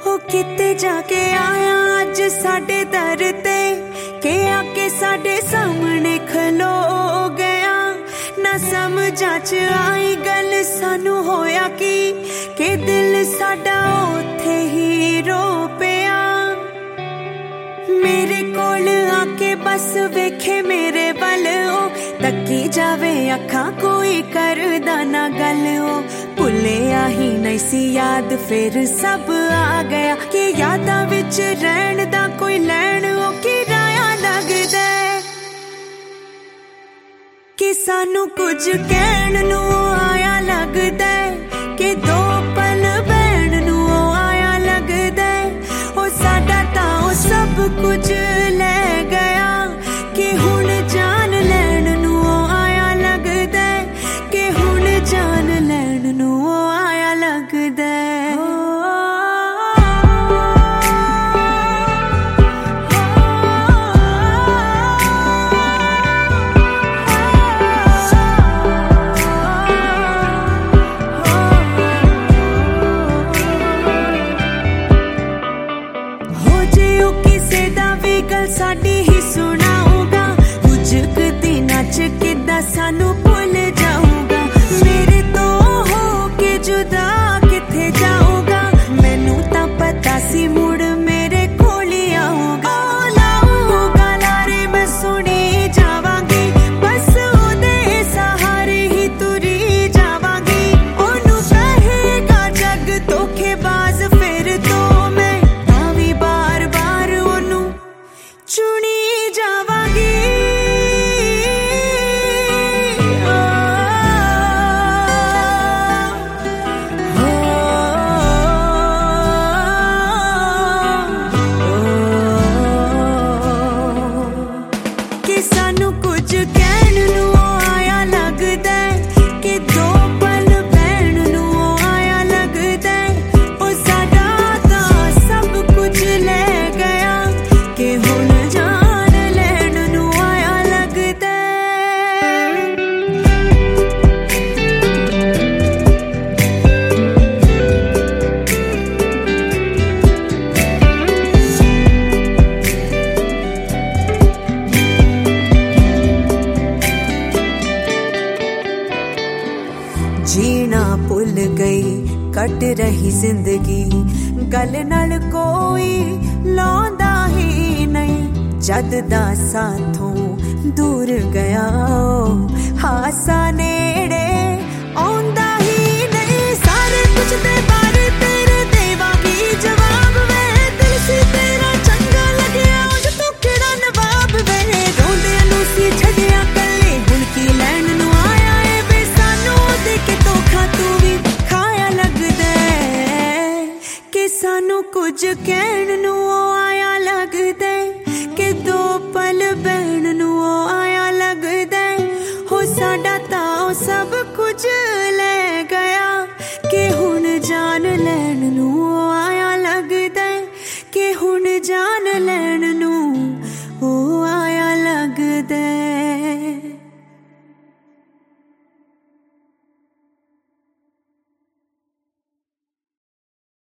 हो किते जाके आया अज साडे दर ते के आके साडे सामने खलो गया। ना समझा च आई गल सानू होया कि दिल साडा ओथे ही रो पिया। मेरे कोल आके बस वेखे मेरे वल ओ तकी जावे अखां कोई करदा ना गल ओ। भुलिया ही नहीं सी याद फिर सब आ गया कि यादां विच रहण दा कोई लैण ओ किराया लगदा कि सानू कुछ कहण नू आया लगदा कि दो पल बहण नू आया लगदा ओ साडा तां ओ सब कुछ ले गया कि हुण जान लैण नू आया लगदा कि हुण जान लैण नू आया लगदा। साडी ही सुनाऊंगा कुछ दिनां च किद्दां सानू भुल जाऊंगा। मेरे तो हो के जुदा किथे जाऊंगा मैनू तां पता सी मुड़ मेरे कोल ही आऊंगा। लाऊंगा लारे मैं सुनी जावांगी बस ओदे सहारे ही तुरी जावांगी। ओनू कहेगा जग धोखेबाज फिर तो मैं तावी बार बार ओनू चुनी जावांगी। कि सानू कुछ कहण नू आया लगदा कि दो पल बहण नू आया लगदा ओ साडा तां सब कुछ ले गया कि हुण जान लैण नू आया लगदा। जीना भुल गई कट रही जिंदगी गल नाल कोई लौंदा ही नहीं। जद दा साथों दूर गया हासा नेड़े आउंदा ही नहीं। सारे कुछ दे बारे तेरे देवांगी जवाब वे दिल सी तेरा चंगा लग्या उंज तू किहड़ा नवाब वे। रोंदे नू सी छड्डिया कल्ले हुण की लैण नू आया ए वे सानू दे के धोखा तू भी खाया लगदा कि सानू कुछ कहण नू आया लगदा कि दो पल बहण नू आया लगदा हो साडा तां सब कुछ ले गया कि हुण जान लैण नू